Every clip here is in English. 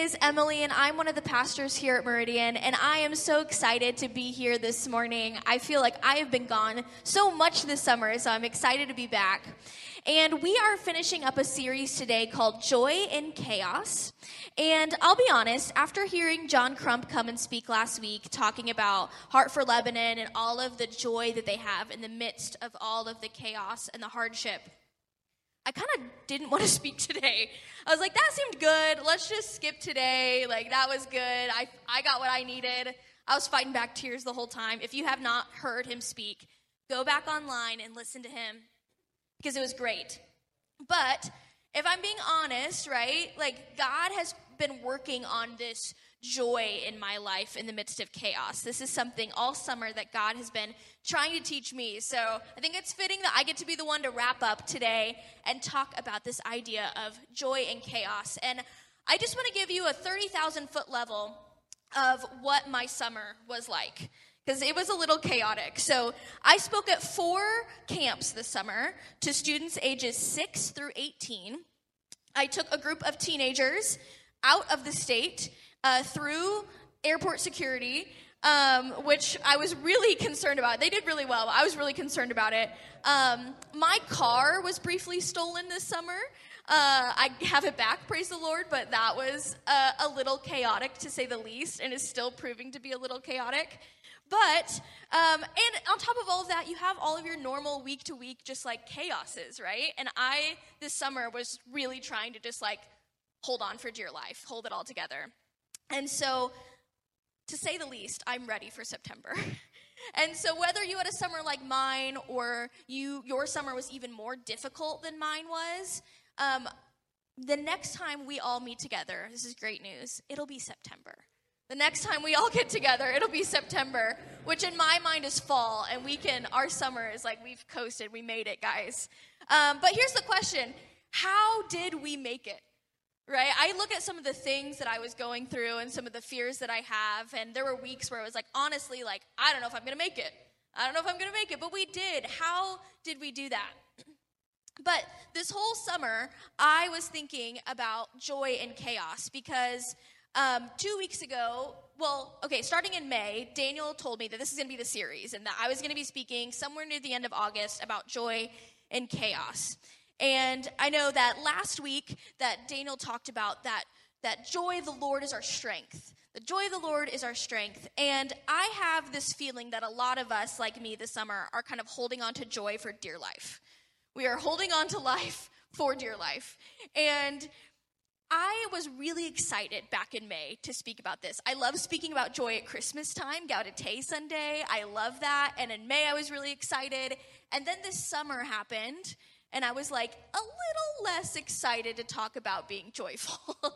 is Emily, and I'm one of the pastors here at Meridian, and I am so excited to be here this morning. I feel like I have been gone so much this summer, so I'm excited to be back. And we are finishing up a series today called Joy in Chaos. And I'll be honest, after hearing John Crump come and speak last week, talking about Heart for Lebanon and all of the joy that they have in the midst of all of the chaos and the hardship, I kind of didn't want to speak today. I was like, that seemed good. Let's just skip today. Like, that was good. I got what I needed. I was fighting back tears the whole time. If you have not heard him speak, go back online and listen to him because it was great. But if I'm being honest, right, like, God has been working on this joy in my life in the midst of chaos. This is something all summer that God has been trying to teach me. So I think it's fitting that I get to be the one to wrap up today and talk about this idea of joy in chaos. And I just want to give you a 30,000-foot level of what my summer was like, because it was a little chaotic. So I spoke at 4 camps this summer to students ages 6 through 18. I took a group of teenagers out of the state through airport security, which I was really concerned about. They did really well, but I was really concerned about it. My car was briefly stolen this summer. I have it back, praise the Lord, but that was a little chaotic, to say the least, and is still proving to be a little chaotic. But, and on top of all of that, you have all of your normal week-to-week just, like, chaoses, right? And I, this summer, was really trying to just, like, hold on for dear life, hold it all together. And so, to say the least, I'm ready for September. And so whether you had a summer like mine or your summer was even more difficult than mine was, the next time we all meet together, this is great news, it'll be September. The next time we all get together, it'll be September, which in my mind is fall, and our summer is like, we've coasted, we made it, guys. But here's the question, how did we make it? Right? I look at some of the things that I was going through and some of the fears that I have, and there were weeks where I was like, honestly, like, I don't know if I'm going to make it. I don't know if I'm going to make it, but we did. How did we do that? But this whole summer, I was thinking about joy in chaos because 2 weeks ago, starting in May, Daniel told me that this is going to be the series and that I was going to be speaking somewhere near the end of August about joy in chaos. And I know that last week that Daniel talked about that joy of the Lord is our strength. The joy of the Lord is our strength. And I have this feeling that a lot of us, like me this summer, are kind of holding on to joy for dear life. We are holding on to life for dear life. And I was really excited back in May to speak about this. I love speaking about joy at Christmas time, Gaudete Sunday. I love that. And in May, I was really excited. And then this summer happened. And I was like a little less excited to talk about being joyful. But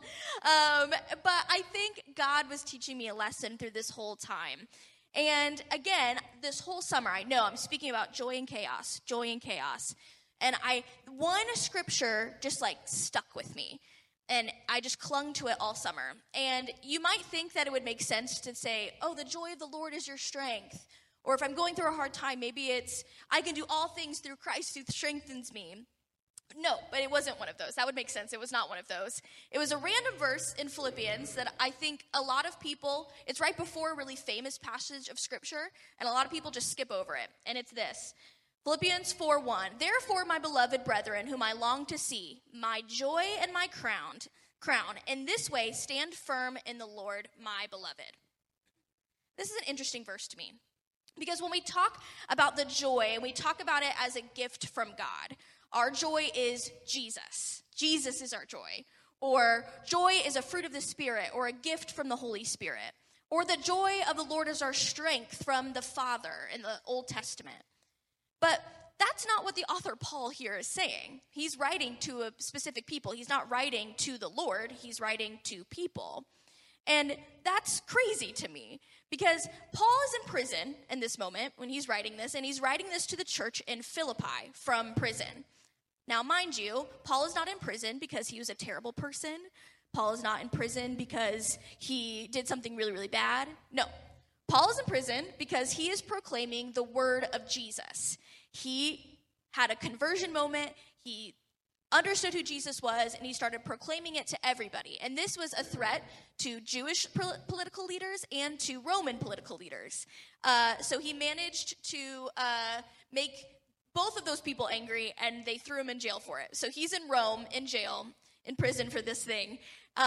I think God was teaching me a lesson through this whole time. And again, this whole summer, I know I'm speaking about joy in chaos, joy in chaos. And one scripture just like stuck with me. And I just clung to it all summer. And you might think that it would make sense to say, oh, the joy of the Lord is your strength. Or if I'm going through a hard time, maybe it's, I can do all things through Christ who strengthens me. No, but it wasn't one of those. That would make sense. It was not one of those. It was a random verse in Philippians that I think a lot of people, it's right before a really famous passage of Scripture, and a lot of people just skip over it. And it's this, Philippians 4:1, "Therefore, my beloved brethren, whom I long to see, my joy and my crown, in this way stand firm in the Lord, my beloved." This is an interesting verse to me. Because when we talk about the joy, and we talk about it as a gift from God, our joy is Jesus. Jesus is our joy. Or joy is a fruit of the Spirit, or a gift from the Holy Spirit. Or the joy of the Lord is our strength from the Father in the Old Testament. But that's not what the author Paul here is saying. He's writing to a specific people. He's not writing to the Lord. He's writing to people. And that's crazy to me. Because Paul is in prison in this moment when he's writing this, and he's writing this to the church in Philippi from prison. Now, mind you, Paul is not in prison because he was a terrible person. Paul is not in prison because he did something really, really bad. No, Paul is in prison because he is proclaiming the word of Jesus. He had a conversion moment. He understood who Jesus was, and he started proclaiming it to everybody. And this was a threat to Jewish political leaders and to Roman political leaders. So he managed to make both of those people angry, and they threw him in jail for it. So he's in Rome, in jail, in prison for this thing.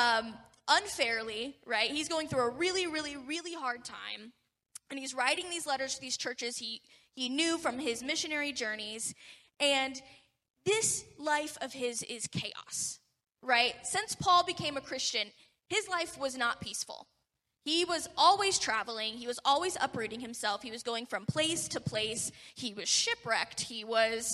Unfairly, right? He's going through a really, really, really hard time. And he's writing these letters to these churches he knew from his missionary journeys. And this life of his is chaos, right? Since Paul became a Christian, his life was not peaceful. He was always traveling. He was always uprooting himself. He was going from place to place. He was shipwrecked. He was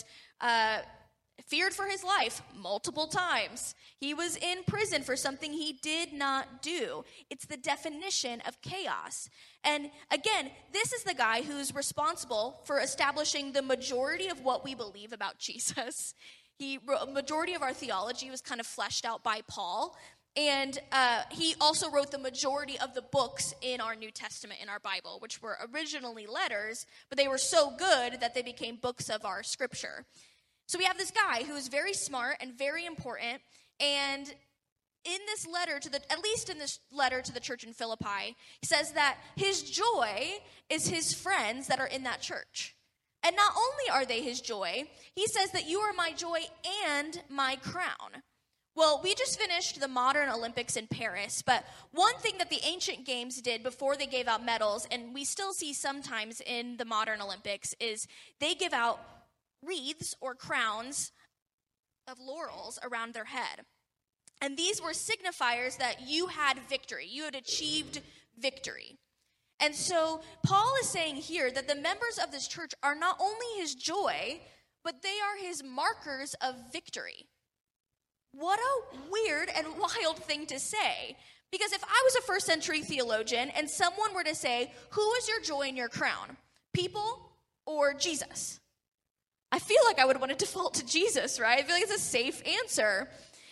feared for his life multiple times. He was in prison for something he did not do. It's the definition of chaos. And again, this is the guy who's responsible for establishing the majority of what we believe about Jesus. Majority of our theology was kind of fleshed out by Paul. And he also wrote the majority of the books in our New Testament, in our Bible, which were originally letters, but they were so good that they became books of our scripture. So we have this guy who is very smart and very important, and in this letter at least in this letter to the church in Philippi, he says that his joy is his friends that are in that church. And not only are they his joy, he says that you are my joy and my crown. Well, we just finished the modern Olympics in Paris, but one thing that the ancient games did before they gave out medals, and we still see sometimes in the modern Olympics, is they give out wreaths or crowns of laurels around their head. And these were signifiers that you had victory. You had achieved victory. And so Paul is saying here that the members of this church are not only his joy, but they are his markers of victory. What a weird and wild thing to say. Because if I was a first century theologian and someone were to say, who is your joy and your crown? People or Jesus? I feel like I would want to default to Jesus, right? I feel like it's a safe answer.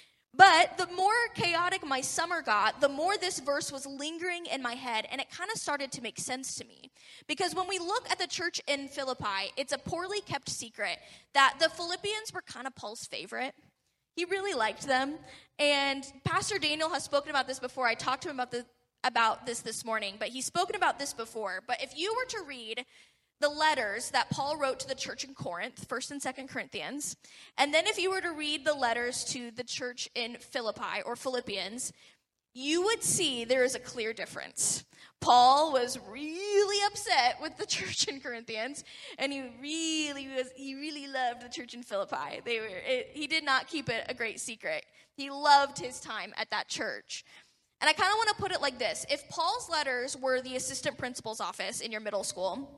But the more chaotic my summer got, the more this verse was lingering in my head, and it kind of started to make sense to me. Because when we look at the church in Philippi, it's a poorly kept secret that the Philippians were kind of Paul's favorite. He really liked them. And Pastor Daniel has spoken about this before. I talked to him about this morning, but he's spoken about this before. But if you were to read the letters that Paul wrote to the church in Corinth, 1st and 2nd Corinthians, and then if you were to read the letters to the church in Philippi or Philippians, you would see there is a clear difference. Paul was really upset with the church in Corinthians, and he really loved the church in Philippi. He did not keep it a great secret. He loved his time at that church. And I kind of want to put it like this. If Paul's letters were the assistant principal's office in your middle school,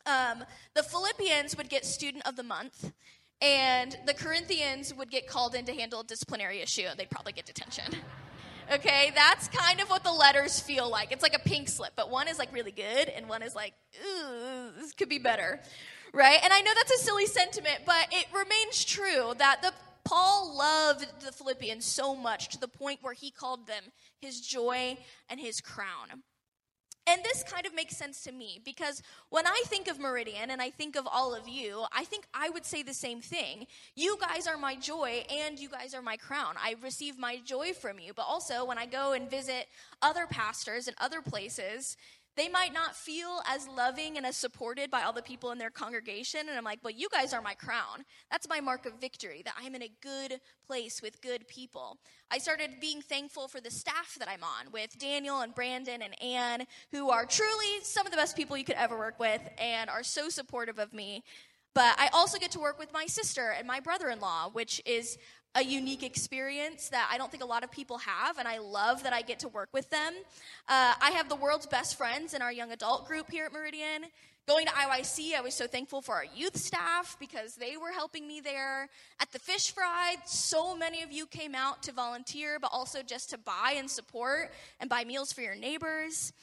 the Philippians would get student of the month, and the Corinthians would get called in to handle a disciplinary issue, and they'd probably get detention. Okay, that's kind of what the letters feel like. It's like a pink slip, but one is like really good, and one is like, ooh, this could be better, right? And I know that's a silly sentiment, but it remains true that Paul loved the Philippians so much to the point where he called them his joy and his crown. And this kind of makes sense to me because when I think of Meridian and I think of all of you, I think I would say the same thing. You guys are my joy and you guys are my crown. I receive my joy from you. But also when I go and visit other pastors in other places, they might not feel as loving and as supported by all the people in their congregation. And I'm like, well, you guys are my crown. That's my mark of victory, that I'm in a good place with good people. I started being thankful for the staff that I'm on with Daniel and Brandon and Ann, who are truly some of the best people you could ever work with and are so supportive of me. But I also get to work with my sister and my brother-in-law, which is a unique experience that I don't think a lot of people have, and I love that I get to work with them. I have the world's best friends in our young adult group here at Meridian. Going to IYC, I was so thankful for our youth staff because they were helping me there. At the Fish Fry, so many of you came out to volunteer, but also just to buy and support and buy meals for your neighbors.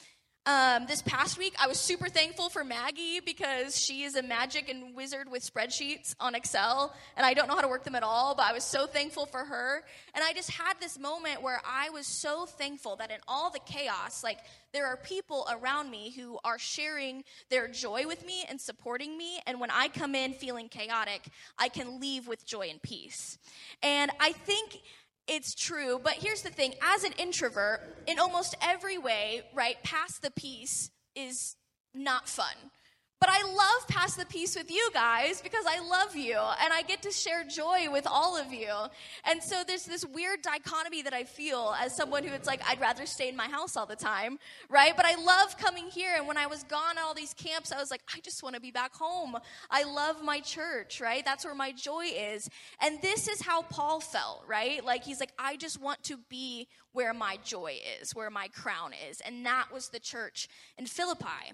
This past week, I was super thankful for Maggie because she is a magic and wizard with spreadsheets on Excel, and I don't know how to work them at all, but I was so thankful for her. And I just had this moment where I was so thankful that in all the chaos, like, there are people around me who are sharing their joy with me and supporting me, and when I come in feeling chaotic, I can leave with joy and peace. And I think it's true, but here's the thing. As an introvert, in almost every way, right, pass the peace is not fun. But I love Pass the Peace with you guys because I love you, and I get to share joy with all of you. And so there's this weird dichotomy that I feel as someone who it's like, I'd rather stay in my house all the time, right? But I love coming here, and when I was gone at all these camps, I was like, I just want to be back home. I love my church, right? That's where my joy is. And this is how Paul felt, right? Like, he's like, I just want to be where my joy is, where my crown is. And that was the church in Philippi.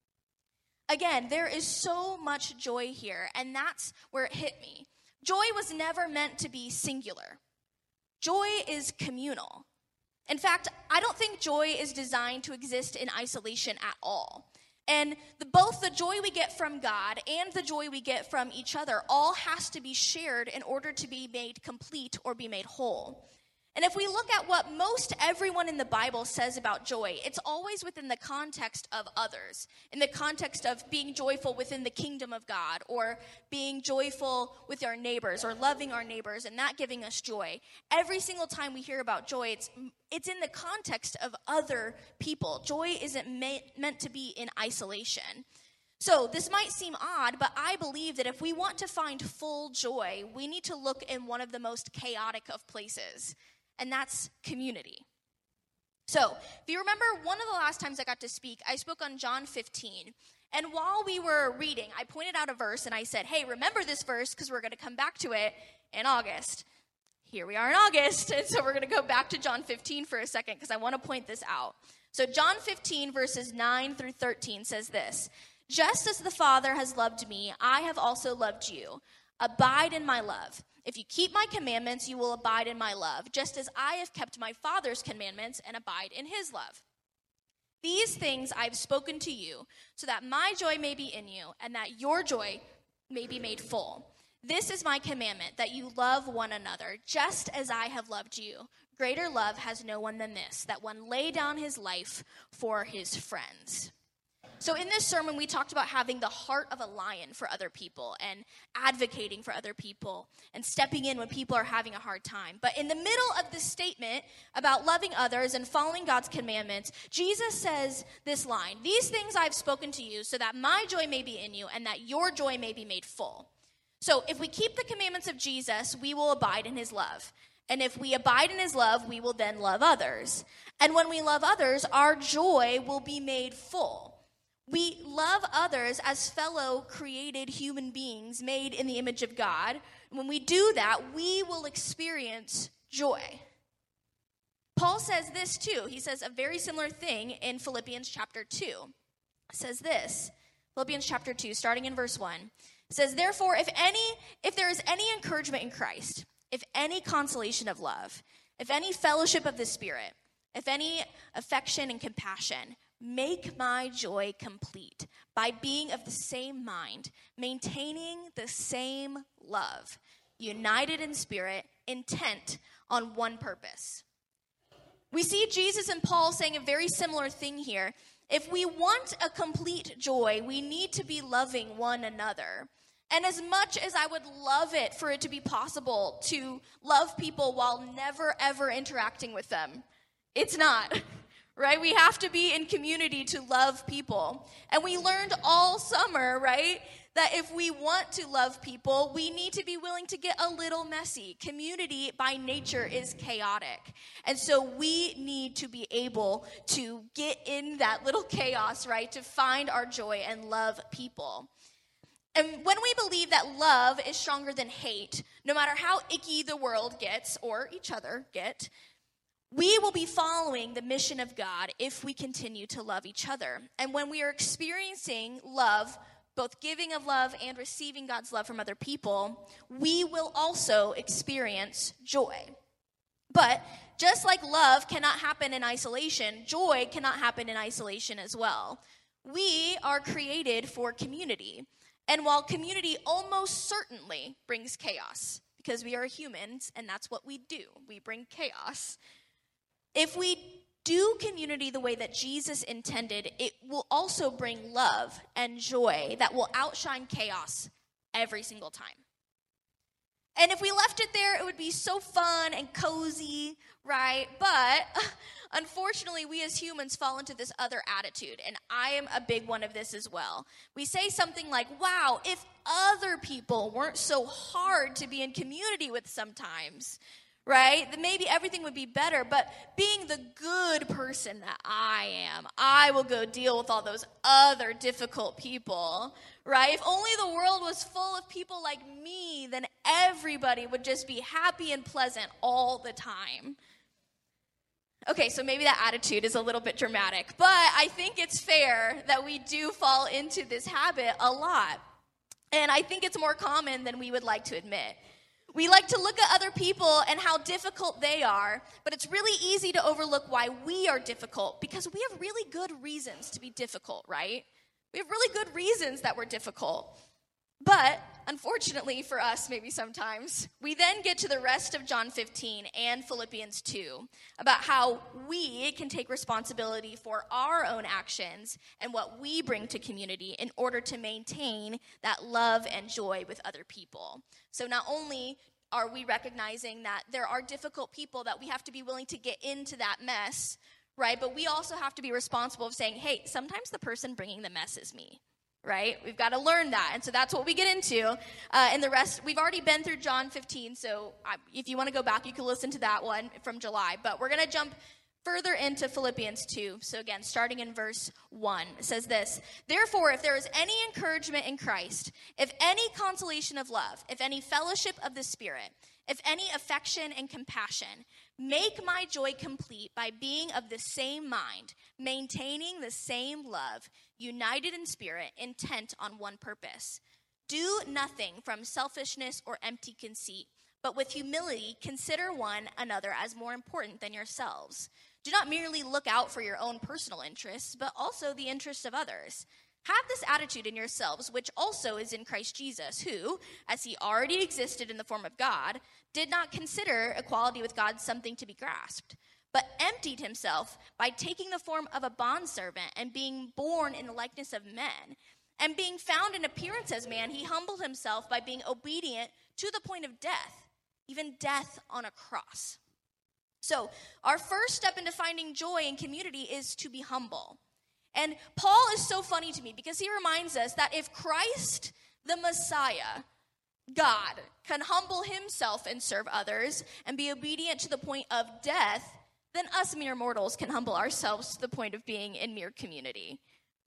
Again, there is so much joy here, and that's where it hit me. Joy was never meant to be singular. Joy is communal. In fact, I don't think joy is designed to exist in isolation at all. And both the joy we get from God and the joy we get from each other all has to be shared in order to be made complete or be made whole. And if we look at what most everyone in the Bible says about joy, it's always within the context of others, in the context of being joyful within the kingdom of God, or being joyful with our neighbors, or loving our neighbors, and that giving us joy. Every single time we hear about joy, it's in the context of other people. Joy isn't meant to be in isolation. So this might seem odd, but I believe that if we want to find full joy, we need to look in one of the most chaotic of places, and that's community. So, if you remember, one of the last times I got to speak, I spoke on John 15. And while we were reading, I pointed out a verse and I said, hey, remember this verse because we're going to come back to it in August. Here we are in August, and so we're going to go back to John 15 for a second because I want to point this out. So John 15 verses 9 through 13 says this: just as the Father has loved me, I have also loved you. Abide in my love. If you keep my commandments, you will abide in my love, just as I have kept my Father's commandments and abide in his love. These things I have spoken to you, so that my joy may be in you, and that your joy may be made full. This is my commandment, that you love one another, just as I have loved you. Greater love has no one than this, that one lay down his life for his friends. So in this sermon, we talked about having the heart of a lion for other people and advocating for other people and stepping in when people are having a hard time. But in the middle of this statement about loving others and following God's commandments, Jesus says this line: these things I've spoken to you so that my joy may be in you and that your joy may be made full. So if we keep the commandments of Jesus, we will abide in his love. And if we abide in his love, we will then love others. And when we love others, our joy will be made full. We love others as fellow created human beings made in the image of God. When we do that, we will experience joy. Paul says this too. He says a very similar thing in Philippians chapter 2. It says this, Philippians chapter 2, starting in verse 1. It says, therefore, if there is any encouragement in Christ, if any consolation of love, if any fellowship of the Spirit, if any affection and compassion, make my joy complete by being of the same mind, maintaining the same love, united in spirit, intent on one purpose. We see Jesus and Paul saying a very similar thing here. If we want a complete joy, we need to be loving one another. And as much as I would love it for it to be possible to love people while never, ever interacting with them, it's not. Right? We have to be in community to love people. And we learned all summer, right, that if we want to love people, we need to be willing to get a little messy. Community by nature is chaotic. And so we need to be able to get in that little chaos, right, to find our joy and love people. And when we believe that love is stronger than hate, no matter how icky the world gets, or each other get, we will be following the mission of God if we continue to love each other. And when we are experiencing love, both giving of love and receiving God's love from other people, we will also experience joy. But just like love cannot happen in isolation, joy cannot happen in isolation as well. We are created for community. And while community almost certainly brings chaos, because we are humans and that's what we do, we bring chaos. If we do community the way that Jesus intended, it will also bring love and joy that will outshine chaos every single time. And if we left it there, it would be so fun and cozy, right? But unfortunately, we as humans fall into this other attitude, and I am a big one of this as well. We say something like, wow, if other people weren't so hard to be in community with sometimes, right, then maybe everything would be better. But being the good person that I am, I will go deal with all those other difficult people, right? If only the world was full of people like me, then everybody would just be happy and pleasant all the time. Okay, so maybe that attitude is a little bit dramatic, but I think it's fair that we do fall into this habit a lot. And I think it's more common than we would like to admit. We like to look at other people and how difficult they are, but it's really easy to overlook why we are difficult because we have really good reasons to be difficult, right? We have really good reasons that we're difficult. But unfortunately for us, maybe sometimes, we then get to the rest of John 15 and Philippians 2 about how we can take responsibility for our own actions and what we bring to community in order to maintain that love and joy with other people. So not only are we recognizing that there are difficult people that we have to be willing to get into that mess, right? But we also have to be responsible of saying, hey, sometimes the person bringing the mess is me. Right? We've got to learn that. And so that's what we get into. And the rest, we've already been through John 15. So if you want to go back, you can listen to that one from July. But we're going to jump further into Philippians 2. So again, starting in verse 1, it says this: Therefore, if there is any encouragement in Christ, if any consolation of love, if any fellowship of the Spirit, if any affection and compassion, make my joy complete by being of the same mind, maintaining the same love, united in spirit, intent on one purpose. Do nothing from selfishness or empty conceit, but with humility consider one another as more important than yourselves. Do not merely look out for your own personal interests, but also the interests of others. Have this attitude in yourselves, which also is in Christ Jesus, who, as he already existed in the form of God, did not consider equality with God something to be grasped, but emptied himself by taking the form of a bondservant and being born in the likeness of men. And being found in appearance as man, he humbled himself by being obedient to the point of death, even death on a cross. So our first step into finding joy in community is to be humble. And Paul is so funny to me because he reminds us that if Christ, the Messiah, God, can humble himself and serve others and be obedient to the point of death, then us mere mortals can humble ourselves to the point of being in mere community.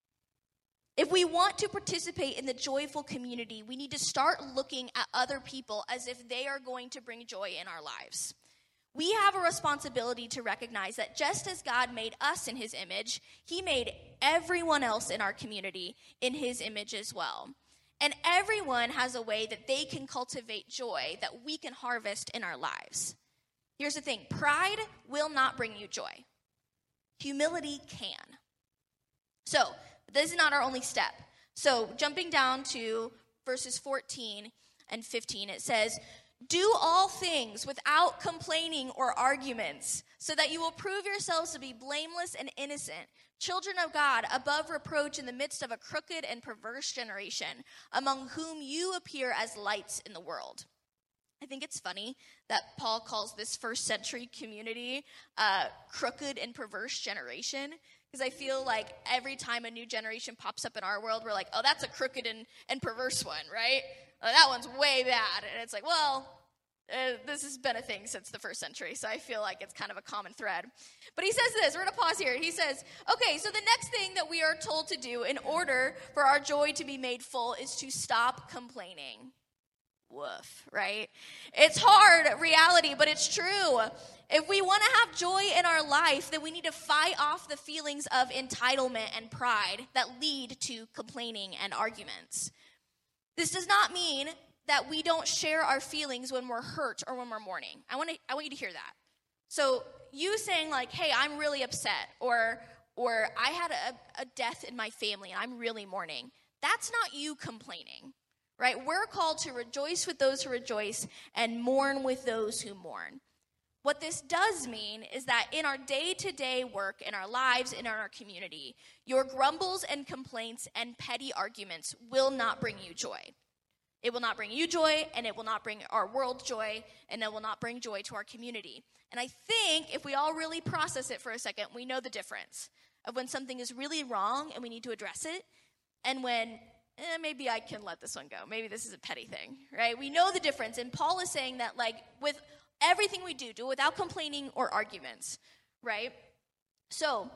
If we want to participate in the joyful community, we need to start looking at other people as if they are going to bring joy in our lives. We have a responsibility to recognize that just as God made us in his image, he made everyone else in our community in his image as well. And everyone has a way that they can cultivate joy that we can harvest in our lives. Here's the thing: pride will not bring you joy. Humility can. So, this is not our only step. So, jumping down to verses 14 and 15, it says, Do all things without complaining or arguments, so that you will prove yourselves to be blameless and innocent, children of God, above reproach in the midst of a crooked and perverse generation, among whom you appear as lights in the world. I think it's funny that Paul calls this first century community a crooked and perverse generation, because I feel like every time a new generation pops up in our world, we're like, oh, that's a crooked and perverse one, right? Oh, that one's way bad. And it's like, well, this has been a thing since the first century, so I feel like it's kind of a common thread. But he says this, we're going to pause here. He says, okay, so the next thing that we are told to do in order for our joy to be made full is to stop complaining. Woof, right? It's hard reality, but it's true. If we want to have joy in our life, then we need to fight off the feelings of entitlement and pride that lead to complaining and arguments. This does not mean that we don't share our feelings when we're hurt or when we're mourning. I want you to hear that. So you saying like, hey, I'm really upset, or I had a death in my family and I'm really mourning, that's not you complaining, right? We're called to rejoice with those who rejoice and mourn with those who mourn. What this does mean is that in our day-to-day work, in our lives, in our community, your grumbles and complaints and petty arguments will not bring you joy. It will not bring you joy, and it will not bring our world joy, and it will not bring joy to our community. And I think if we all really process it for a second, we know the difference of when something is really wrong and we need to address it, and when maybe I can let this one go. Maybe this is a petty thing, right? We know the difference. And Paul is saying that, like, with everything we do it without complaining or arguments, right? So,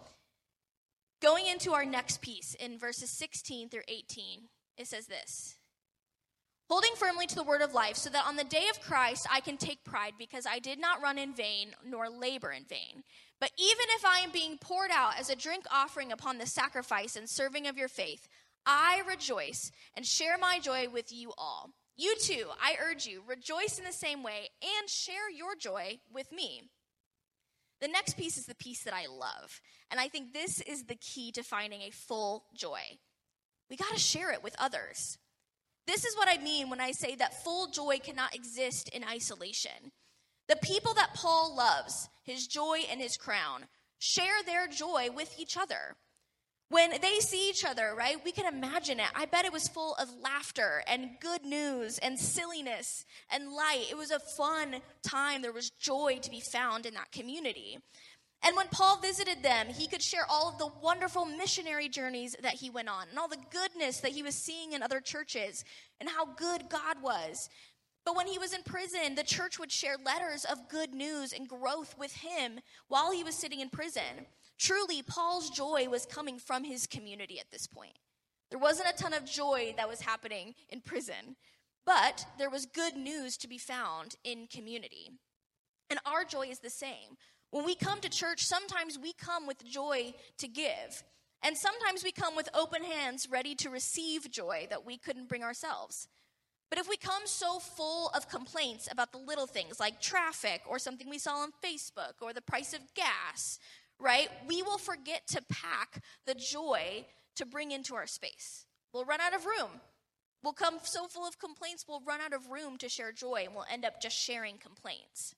going into our next piece in verses 16 through 18, it says this: holding firmly to the word of life, so that on the day of Christ I can take pride, because I did not run in vain nor labor in vain. But even if I am being poured out as a drink offering upon the sacrifice and serving of your faith, I rejoice and share my joy with you all. You too, I urge you, rejoice in the same way and share your joy with me. The next piece is the piece that I love, and I think this is the key to finding a full joy. We got to share it with others. This is what I mean when I say that full joy cannot exist in isolation. The people that Paul loves, his joy and his crown, share their joy with each other. When they see each other, right, we can imagine it. I bet it was full of laughter and good news and silliness and light. It was a fun time. There was joy to be found in that community. And when Paul visited them, he could share all of the wonderful missionary journeys that he went on and all the goodness that he was seeing in other churches and how good God was. But when he was in prison, the church would share letters of good news and growth with him while he was sitting in prison. Truly, Paul's joy was coming from his community at this point. There wasn't a ton of joy that was happening in prison, but there was good news to be found in community. And our joy is the same. When we come to church, sometimes we come with joy to give. And sometimes we come with open hands, ready to receive joy that we couldn't bring ourselves. But if we come so full of complaints about the little things like traffic or something we saw on Facebook or the price of gas, right, we will forget to pack the joy to bring into our space. We'll run out of room. We'll come so full of complaints, we'll run out of room to share joy, and we'll end up just sharing complaints.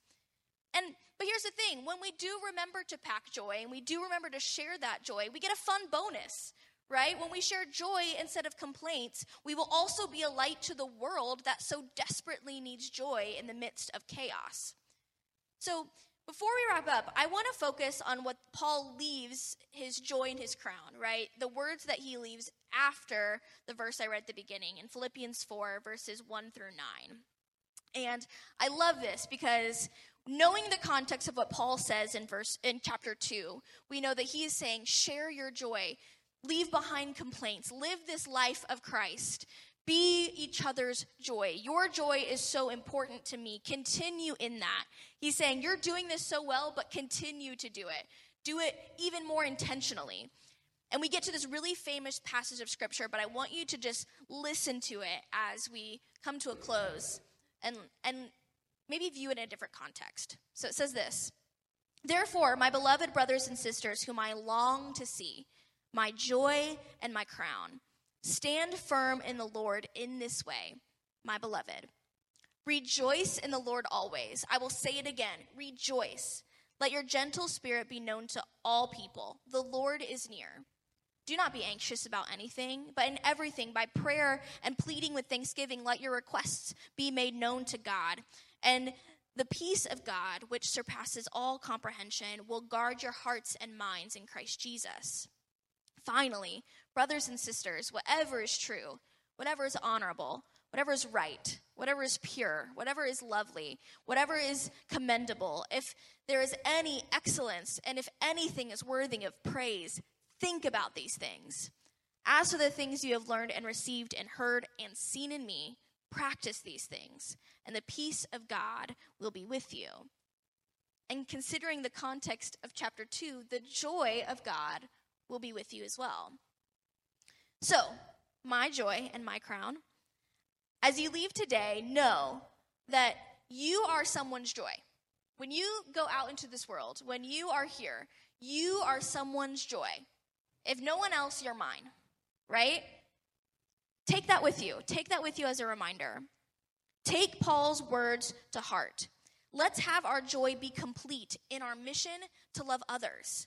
But here's the thing, when we do remember to pack joy and we do remember to share that joy, we get a fun bonus, right? When we share joy instead of complaints, we will also be a light to the world that so desperately needs joy in the midst of chaos. So before we wrap up, I want to focus on what Paul leaves his joy and his crown, right? The words that he leaves after the verse I read at the beginning in Philippians 4, verses 1 through 9. And I love this because knowing the context of what Paul says in chapter 2, we know that he is saying, share your joy, leave behind complaints, live this life of Christ, be each other's joy. Your joy is so important to me. Continue in that. He's saying, you're doing this so well, but continue to do it. Do it even more intentionally. And we get to this really famous passage of scripture, but I want you to just listen to it as we come to a close and maybe view it in a different context. So it says this: therefore, my beloved brothers and sisters, whom I long to see, my joy and my crown, stand firm in the Lord in this way, my beloved. Rejoice in the Lord always. I will say it again, rejoice. Let your gentle spirit be known to all people. The Lord is near. Do not be anxious about anything, but in everything, by prayer and pleading with thanksgiving, let your requests be made known to God. And the peace of God, which surpasses all comprehension, will guard your hearts and minds in Christ Jesus. Finally, brothers and sisters, whatever is true, whatever is honorable, whatever is right, whatever is pure, whatever is lovely, whatever is commendable, if there is any excellence, and if anything is worthy of praise, think about these things. As for the things you have learned and received and heard and seen in me, practice these things, and the peace of God will be with you. And considering the context of chapter 2, the joy of God will be with you as well. So, my joy and my crown, as you leave today, know that you are someone's joy. When you go out into this world, when you are here, you are someone's joy. If no one else, you're mine, right? Take that with you. Take that with you as a reminder. Take Paul's words to heart. Let's have our joy be complete in our mission to love others.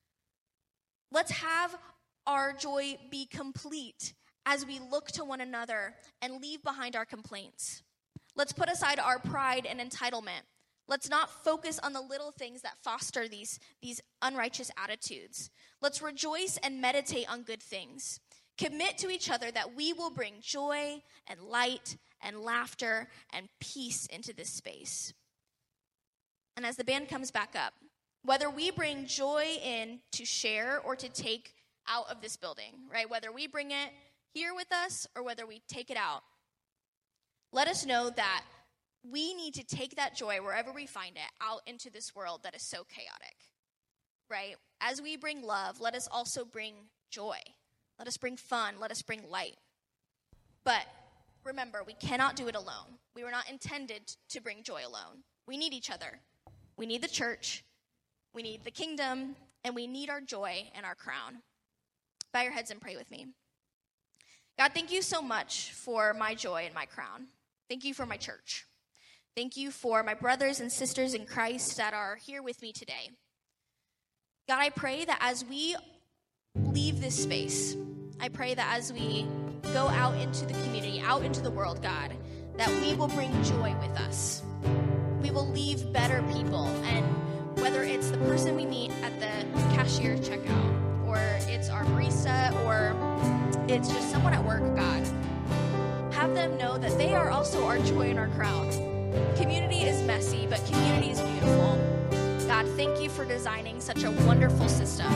Let's have our joy be complete as we look to one another and leave behind our complaints. Let's put aside our pride and entitlement. Let's not focus on the little things that foster these unrighteous attitudes. Let's rejoice and meditate on good things. Commit to each other that we will bring joy and light and laughter and peace into this space. And as the band comes back up, whether we bring joy in to share or to take out of this building, right? Whether we bring it here with us or whether we take it out, let us know that we need to take that joy wherever we find it out into this world that is so chaotic, right? As we bring love, let us also bring joy. Let us bring fun. Let us bring light. But remember, we cannot do it alone. We were not intended to bring joy alone. We need each other. We need the church. We need the kingdom. And we need our joy and our crown. Bow your heads and pray with me. God, thank you so much for my joy and my crown. Thank you for my church. Thank you for my brothers and sisters in Christ that are here with me today. God, I pray that as we leave this space, I pray that as we go out into the community, out into the world, God, that we will bring joy with us. We will leave better people, and whether it's the person we meet at the cashier checkout, or it's our barista, or it's just someone at work, God, have them know that they are also our joy and our crown. Community is messy, but community is beautiful. God, thank you for designing such a wonderful system.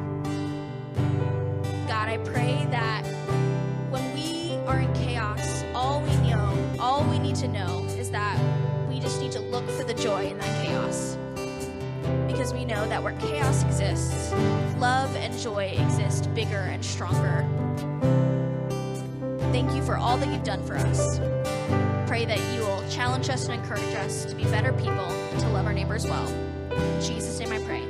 God, I pray that when we are in chaos, all we need to know is that we just need to look for the joy in that chaos. Because we know that where chaos exists, love and joy exist bigger and stronger. Thank you for all that you've done for us. Pray that you will challenge us and encourage us to be better people and to love our neighbors well. In Jesus' name I pray.